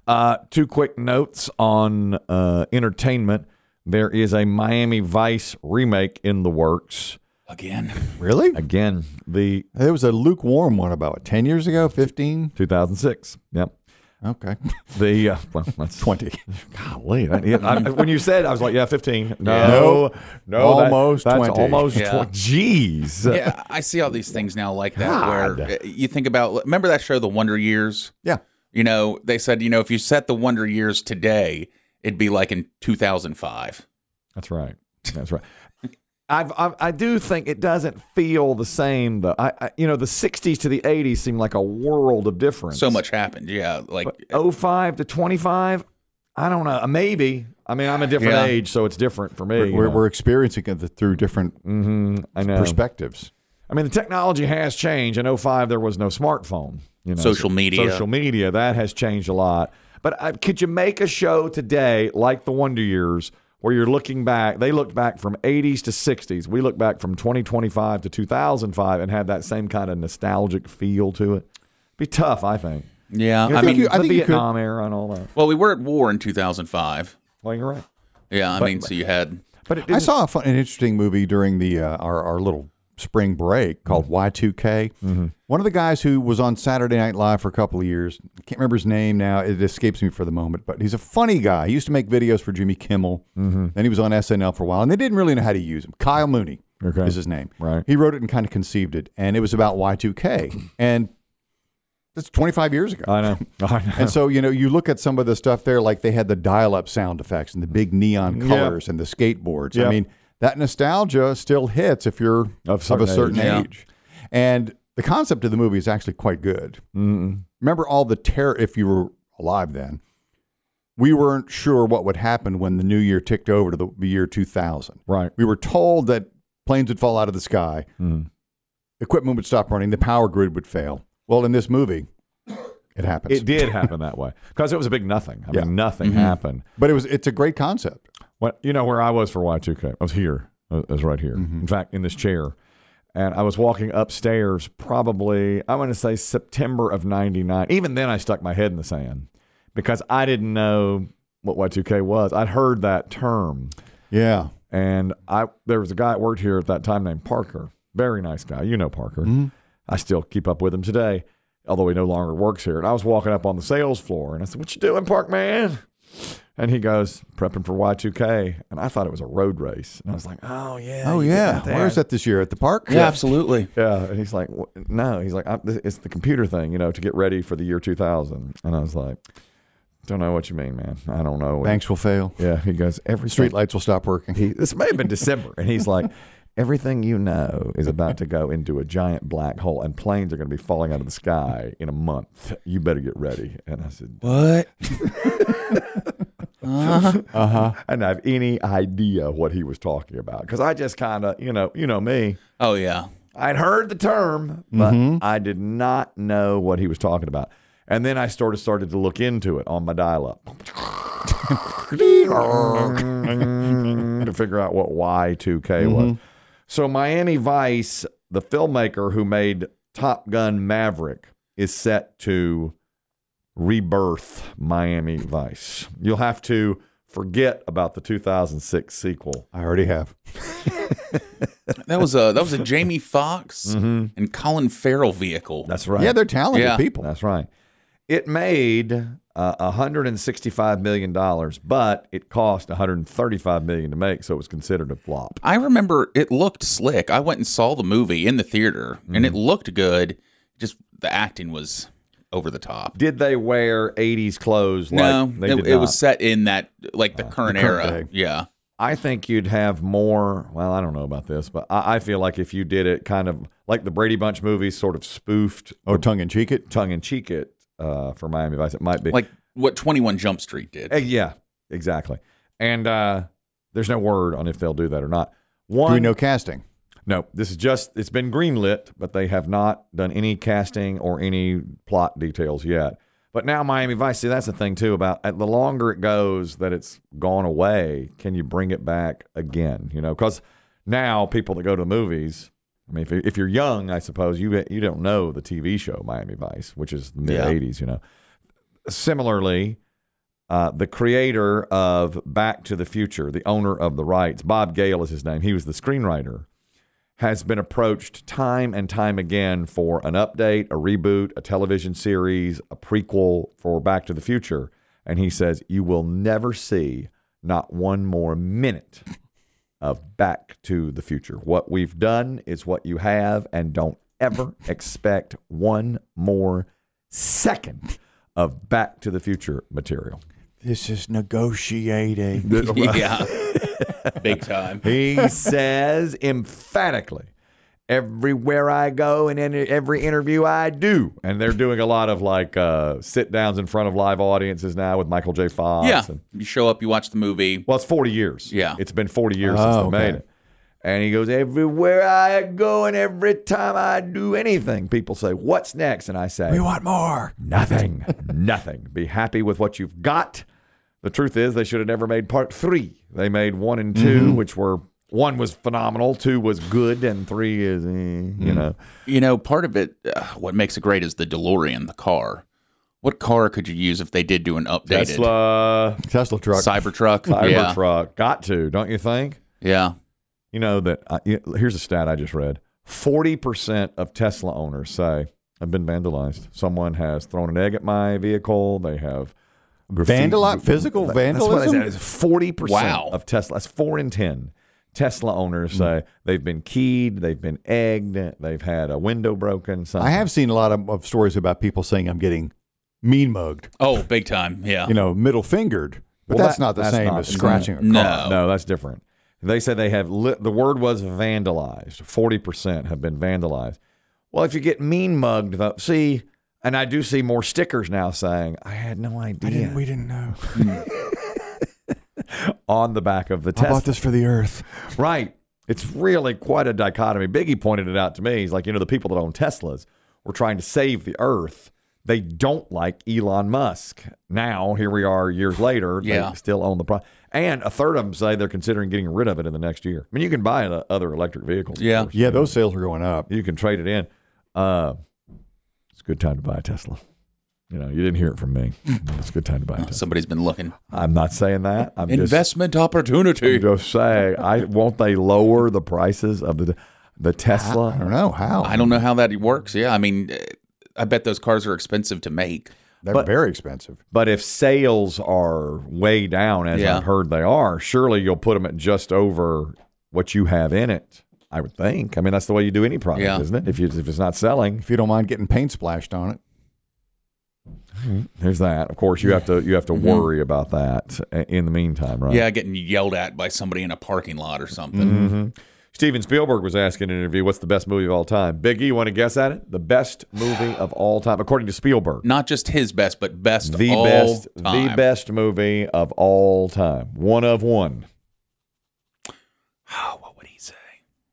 Two quick notes on entertainment. There is a Miami Vice remake in the works. Again. Really? Again, There was a lukewarm one about 10 years ago, 15? 2006. Yep. Okay. Well, that's 20. Golly. When you said, I was like, yeah, 15. No, almost that's 20. Almost Yeah. 20. Jeez. Yeah, I see all these things now like that God. where you think about, remember that show, The Wonder Years? Yeah. You know, they said, if you set the Wonder Years today, it'd be like in 2005. That's right. That's right. I do think it doesn't feel the same though. The 60s to the 80s seem like a world of difference. So much happened. Yeah. Like But 05 to 25, I don't know. Maybe. I mean, I'm a different age, so it's different for me. We're experiencing it through different I know. perspectives. I mean, the technology has changed. In 05, there was no smartphone. Social media. Social media, that has changed a lot. But could you make a show today like The Wonder Years where you're looking back? They looked back from 80s to 60s. We look back from 2025 to 2005 and had that same kind of nostalgic feel to it. Be tough, I think. yeah. I think you the could. Vietnam era and all that. Well, we were at war in 2005. Well, you're right. Yeah. So you had. But it I didn't, saw an interesting movie during the our little spring break called Y2K. One of the guys who was on Saturday Night Live for a couple of years, I can't remember his name now, it escapes me for the moment, but he's a funny guy. He used to make videos for Jimmy Kimmel, then he was on SNL for a while, and they didn't really know how to use him. Kyle Mooney is his name. Right. He wrote it and kind of conceived it, and it was about Y2K, and that's 25 years ago. I know. And so, you look at some of the stuff there, like they had the dial-up sound effects and the big neon colors and the skateboards. Yep. I mean, that nostalgia still hits if you're of a certain age. age. And the concept of the movie is actually quite good. Remember all the terror, if you were alive then, we weren't sure what would happen when the new year ticked over to the year 2000. Right. We were told that planes would fall out of the sky, equipment would stop running, the power grid would fail. Well, in this movie, it happens. It did happen that way because it was a big nothing. I mean, nothing happened. But it's a great concept. Where I was for Y2K? I was here. I was right here. In fact, in this chair. And I was walking upstairs probably, I want to say September of 99. Even then, I stuck my head in the sand because I didn't know what Y2K was. I'd heard that term. Yeah. And there was a guy that worked here at that time named Parker. Very nice guy. You know Parker. I still keep up with him today, although he no longer works here. And I was walking up on the sales floor, and I said, "What you doing, Park man?" And he goes, "Prepping for Y2K." And I thought it was a road race. And I was like, "Oh, yeah. Oh, yeah. Where's that this year? At the park? Yeah, absolutely. Yeah. And he's like, "No." He's like, "It's the computer thing, to get ready for the year 2000." And I was like, "Don't know what you mean, man. I don't know." Banks will fail. Yeah. He goes, Street lights will stop working. This may have been December. And he's like, "Everything you know is about to go into a giant black hole, and planes are going to be falling out of the sky in a month. You better get ready." And I said, What? I didn't have any idea what he was talking about because I just kind of, you know me. Oh, yeah. I'd heard the term, but I did not know what he was talking about. And then I started to look into it on my dial-up to figure out what Y2K was. So Miami Vice, the filmmaker who made Top Gun Maverick, is set to rebirth Miami Vice. You'll have to forget about the 2006 sequel. I already have. That was a Jamie Foxx and Colin Farrell vehicle. That's right. Yeah, they're talented Yeah. people. That's right. It made $165 million, but it cost $135 million to make, so it was considered a flop. I remember it looked slick. I went and saw the movie in the theater, and it looked good. Just the acting was over the top. Did they wear 80s clothes? No, Like they did it not? was set in that like the current era. day. Yeah. I think you'd have more. Well, I don't know about this, but I feel like if you did it kind of like the Brady Bunch movies, sort of spoofed, Tongue-in-cheek it? tongue-in-cheek it for Miami Vice, it might be Like what 21 Jump Street did. Yeah, exactly. And there's no word on if they'll do that or not. Do we know casting? No, this is just, it's been greenlit, but they have not done any casting or any plot details yet. But now Miami Vice, see, that's the thing, too, about the longer it goes that it's gone away, can you bring it back again? Because now people that go to the movies, I mean, if you're young, I suppose, you don't know the TV show Miami Vice, which is the mid-'80s, Similarly, the creator of Back to the Future, the owner of the rights, Bob Gale is his name. He was the screenwriter. Has been approached time and time again for an update, a reboot, a television series, a prequel for Back to the Future. And he says, you will never see not one more minute of Back to the Future. What we've done is what you have, and don't ever expect one more second of Back to the Future material. This is negotiating. Yeah. Big time. He says emphatically, everywhere I go and in every interview I do. And they're doing a lot of like sit downs in front of live audiences now with Michael J. Fox. Yeah. And, You show up, you watch the movie. well, it's 40 years. Yeah. It's been 40 years since they made it. And he goes, everywhere I go and every time I do anything, people say, what's next? And I say, We want more. nothing, nothing. Be happy with what you've got. The truth is, they should have never made part 3. They made 1 and 2, which were, 1 was phenomenal, 2 was good, and 3 is, you know. You know, part of it, what makes it great is the DeLorean, the car. What car could you use if they did do an updated Tesla truck. Cybertruck? Cybertruck. Got to, don't you think? Yeah. You know that, here's a stat I just read. 40% of Tesla owners say, I've been vandalized. Someone has thrown an egg at my vehicle. They have Physical vandalism? That's what I said. 40% Wow. of Tesla. That's 4 in 10. Tesla owners say they've been keyed, they've been egged, they've had a window broken. Something. I have seen a lot of stories about people saying I'm getting mean mugged. Oh, big time. Yeah. Middle fingered. But Well, that's not the same as scratching a car. No. No, that's different. They said they have the word was vandalized. 40% have been vandalized. Well, if you get mean mugged, though, see, and I do see more stickers now saying, I had no idea. We didn't know. On the back of the I Tesla. bought this for the earth. Right. It's really quite a dichotomy. Biggie pointed it out to me. He's like, the people that own Teslas were trying to save the earth. They don't like Elon Musk. Now, here we are years later. Yeah. They still own the product. And a third of them say they're considering getting rid of it in the next year. I mean, you can buy other electric vehicles. of Yeah. course. Yeah, those sales are going up. You can trade it in. It's a good time to buy a Tesla. You didn't hear it from me. It's a good time to buy a Tesla. Somebody's been looking. I'm not saying that. I'm Investment opportunity. just saying, won't they lower the prices of the Tesla? I don't know how. I don't know how that works. Yeah. I mean, I bet those cars are expensive to make. They're very expensive. But if sales are way down, as Yeah. I've heard they are, surely you'll put them at just over what you have in it, I would think. I mean, that's the way you do any product, Yeah. isn't it? If it's not selling, If you don't mind getting paint splashed on it. there's that. Of course, you have to worry about that in the meantime, right? Yeah, getting yelled at by somebody in a parking lot or something. Mm-hmm. Steven Spielberg was asking in an interview, what's the best movie of all time? Biggie, you want to guess at it? The best movie of all time, according to Spielberg. Not just his best, but best The all best, time. the best movie of all time. One of one. Oh, what would he say?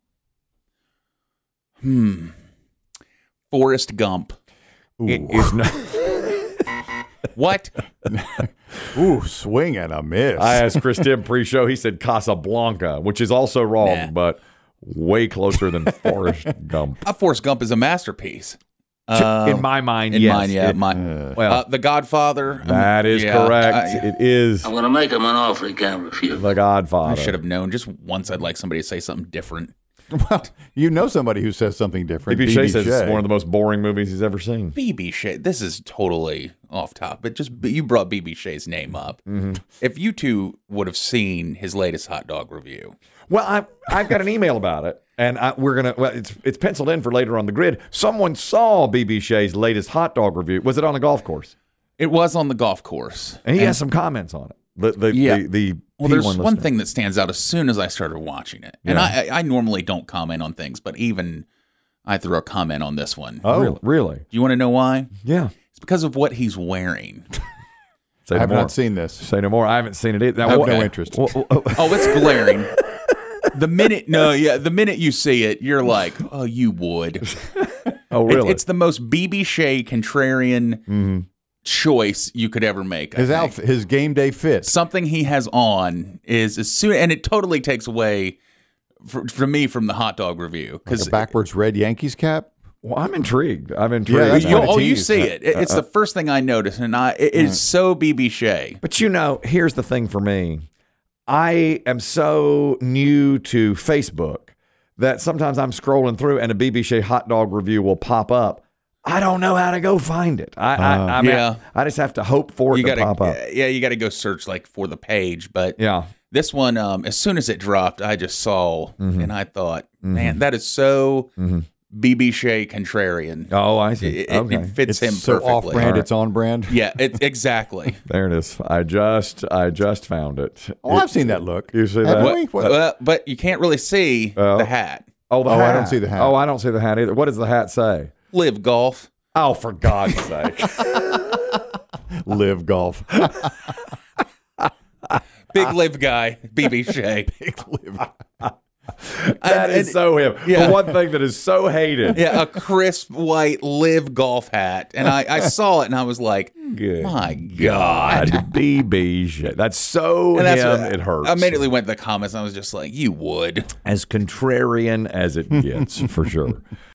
Forrest Gump. It is not. What? Ooh, swing and a miss. I asked Chris Tim pre-show. He said Casablanca, which is also wrong, Nah. but way closer than Forrest Gump. Forrest Gump is a masterpiece. In my mind, In yes. mine, yeah. Well, The Godfather. that is yeah, correct. It is I'm going to make him an offer he can't refuse. The Godfather. I should have known. Just once I'd like somebody to say something different. Well, you know somebody who says something different. B.B. Shea says it's one of the most boring movies he's ever seen. BB Shea. This is totally off topic, but just you brought BB Shea's name up. Mm-hmm. If you two would have seen his latest hot dog review, Well, I've got an email about it, and we're gonna. Well, it's penciled in for later on the grid. Someone saw B.B. Shea's latest hot dog review. Was it on a golf course? it was on the golf course. And he has some comments on it. Yeah. The Well, there's P1 one listener. thing that stands out as soon as I started watching it, and I normally don't comment on things, but even I threw a comment on this one. Oh, really? Do you want to know why? Yeah. It's because of what he's wearing. Say I no have more. not seen this. Say no more. I haven't seen it either. I have Now, no what- interest. Oh, it's glaring. The minute you see it, you're like, oh, you would. Oh, really? It's the most BB Shea contrarian choice you could ever make. I His think. outfit, his game day fit. Something he has on is as soon, and it totally takes away from me from the hot dog review Like because a backwards red Yankees cap. Well, I'm intrigued. I'm Yeah, intrigued. that's You, what it oh, you teased. see it. It's the first thing I noticed, and it is so BB Shea. But here's the thing for me. I am so new to Facebook that sometimes I'm scrolling through and a BB Shea hot dog review will pop up. I don't know how to go find it. I mean, Yeah. I just have to hope for it to pop up. Yeah, you got to go search like for the page. But Yeah. this one, as soon as it dropped, I just saw and I thought, man, that is so BB Shea contrarian. Oh, I see. It, Okay. it fits It's him so perfectly. off-brand, it's on-brand. Yeah, exactly. There it is. I just found it. Oh, I've seen that look. You see Haven't that? we? What? But you can't really see the hat. Oh, the Oh, hat. I don't see the hat. Oh, I don't see the hat either. What does the hat say? Live golf. Oh, for God's sake. Live golf. Big live guy, BB Shea. That is so him. Yeah. The one thing that is so hated. Yeah, a crisp white live golf hat. And I saw it and I was like, Good my God. BB shit. That's so And that's him. what- It hurts. I immediately went to the comments and I was just like, you would. As contrarian as it gets, for sure.